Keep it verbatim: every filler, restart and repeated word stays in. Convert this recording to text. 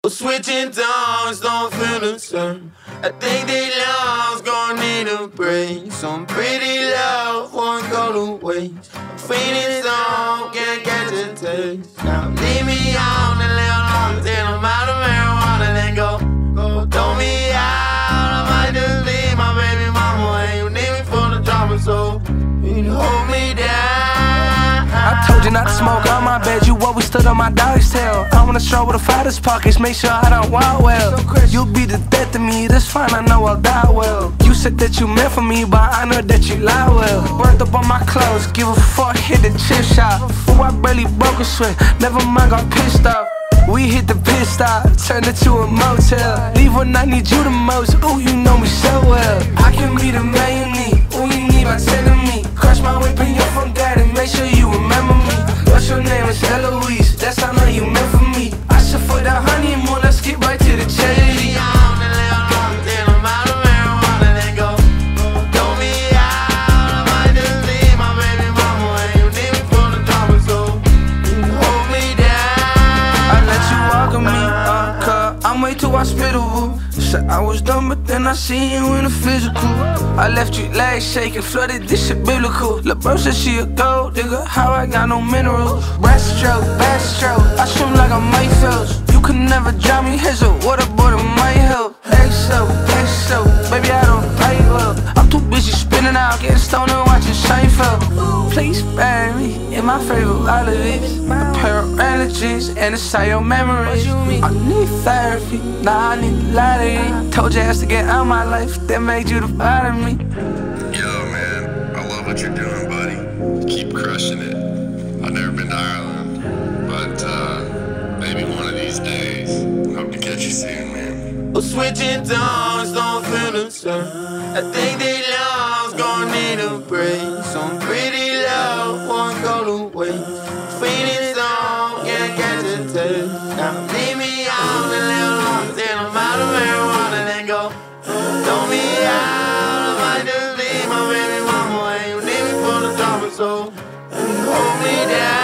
Switching tongues don't feel the same. I think they love's gonna need a break. Some pretty love won't go to waste. I'm feeling so, can't catch a taste. Now leave me on and lay alone till I'm out of marijuana. Then go, go, throw me out. I might just leave my baby mama and you need me for the drama, so you hold me down. I told you not to smoke on my bed, you always stood on my dog's tail. I wanna stroll with the fattest pockets, make sure I don't walk well. You'll be the death of me, that's fine, I know I'll die well. You said that you meant for me, but I know that you lie well. Burnt up on my clothes, give a fuck, hit the chip shop. Oh, I barely broke a sweat, never mind, got pissed off. We hit the pit stop, turned it to a motel. Leave when I need you the most, ooh, you know me so well. I can be the man you need, ooh, you need by telling me. Crush my whip in your front garden, make sure you remember me. What's your name? It's Eloise, that's how I know you meant for me. I should for that honeymoon, let's get right to the charity. I'm way too hospitable. Said I was done, but then I see you in the physical. I left you legs shaking, flooded, this shit biblical. Lil' bro said she a gold digger, how I got no minerals. Breaststroke, backstroke, I swim like I'm Mike Phelps. You could never drown me, here's a waterboard, it might help. Exo, exo, baby I don't play well. I'm too busy spinning out, getting stoned and watching Seinfeld. Please spare me, in my favorite holidays. A pair of allergies, and it's all your memories. I need therapy, nah I need the lottery. Told your ass to get out my life, that made you the part of me. Yo man, I love what you're doing, buddy. Keep crushing it. I've never been to Ireland, but uh, maybe one of these days. Hope to catch you soon, man. Switching tongues don't feel the same. I think they love's gonna need a break. Some pretty love won't go to waste. Feeling so, can't catch a taste. Now leave me on and lay alone till I'm out of marijuana. Then go, throw me out. I might just leave my baby mama and you need me for the drama, so hold me down.